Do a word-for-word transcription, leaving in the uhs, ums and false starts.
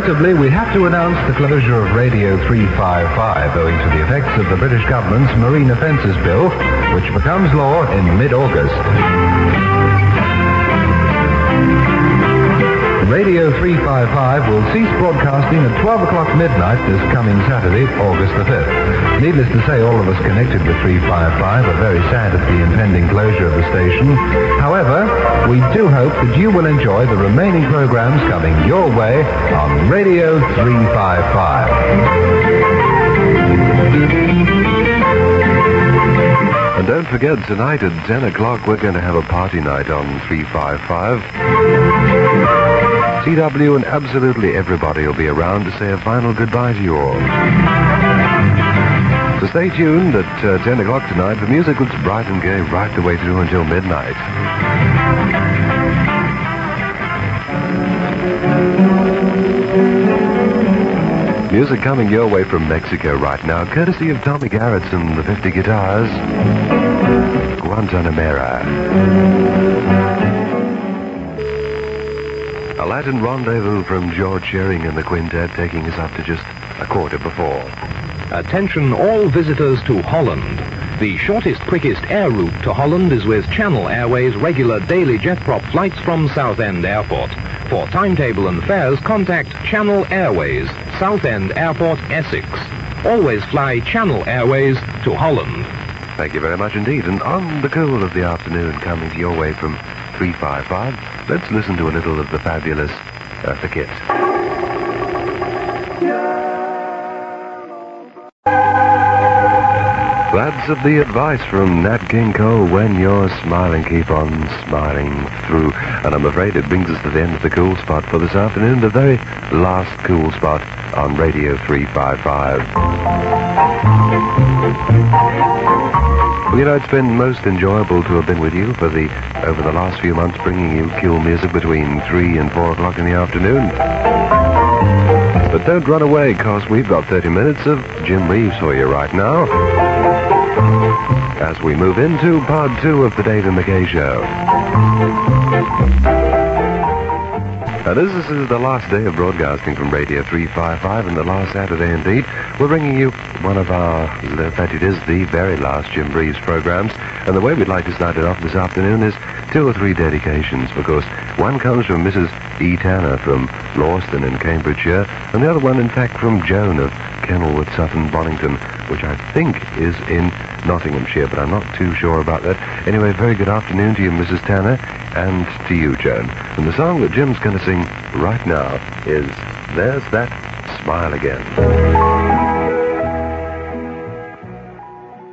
Regrettably, we have to announce the closure of Radio three fifty-five owing to the effects of the British government's Marine Offences Bill, which becomes law in mid-August. Radio three fifty-five will cease broadcasting at twelve o'clock midnight this coming Saturday, August the fifth. Needless to say, all of us connected with three fifty-five are very sad at the impending closure of the station. However, we do hope that you will enjoy the remaining programs coming your way on Radio three fifty-five. And don't forget, tonight at ten o'clock, we're going to have a party night on three fifty-five. C W and absolutely everybody will be around to say a final goodbye to you all. So stay tuned at uh, ten o'clock tonight. The music looks bright and gay right the way through until midnight. Music coming your way from Mexico right now, courtesy of Tommy Garrett's and the fifty Guitars. Guantanamera. A Latin rendezvous from George Shearing and the Quintet, taking us up to just a quarter before. Attention all visitors to Holland. The shortest, quickest air route to Holland is with Channel Airways regular daily jet prop flights from Southend Airport. For timetable and fares, contact Channel Airways, Southend Airport, Essex. Always fly Channel Airways to Holland. Thank you very much indeed. And on the cool of the afternoon coming to your way from three fifty-five, let's listen to a little of the fabulous Eartha Kitt. That's the advice from Nat King Cole. When you're smiling, keep on smiling through. And I'm afraid it brings us to the end of the cool spot for this afternoon, the very last cool spot on Radio three fifty-five. Well, you know, it's been most enjoyable to have been with you for the over the last few months, bringing you cool music between three and four o'clock in the afternoon. But don't run away, because we've got thirty minutes of Jim Reeves for you right now, as we move into part two of the David McKay Show. And as this is the last day of broadcasting from Radio three fifty-five, and the last Saturday indeed, we're bringing you one of our, in fact it is the very last Jim Reeves programs, and the way we'd like to start it off this afternoon is two or three dedications, because one comes from Missus E. Tanner from Lawston in Cambridgeshire, and the other one, in fact, from Joan of Kenilworth, Sutton, Bonington, which I think is in Nottinghamshire, but I'm not too sure about that. Anyway, very good afternoon to you, Missus Tanner, and to you, Joan. And the song that Jim's going to sing right now is There's That Smile Again.